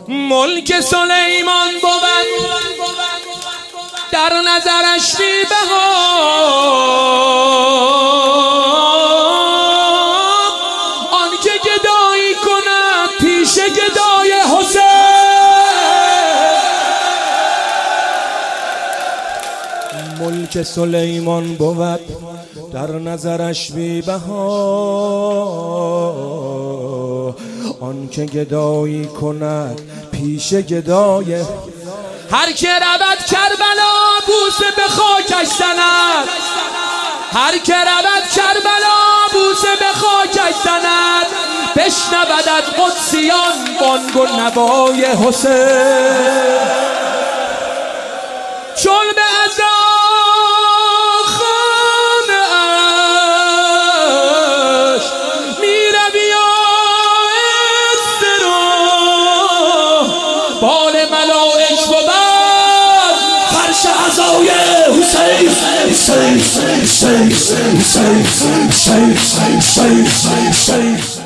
ملک سلیمان بود در نظرش بی بها، آنکه گدایی کند پیش گدای حسین. ملک سلیمان بود در نظرش بی بها، آنکه گدایی کند پیش گدای. هر که رود کربلا بوسه به خاکش زند، هر که رود کربلا بوسه به خاکش زند، بشنود از قدسیان بانگ و نوای حسین. چون به عزاخانه اش می روی بال ملائک بود فرش عزای حسین. حسین حسین حسین حسین حسین حسین حسین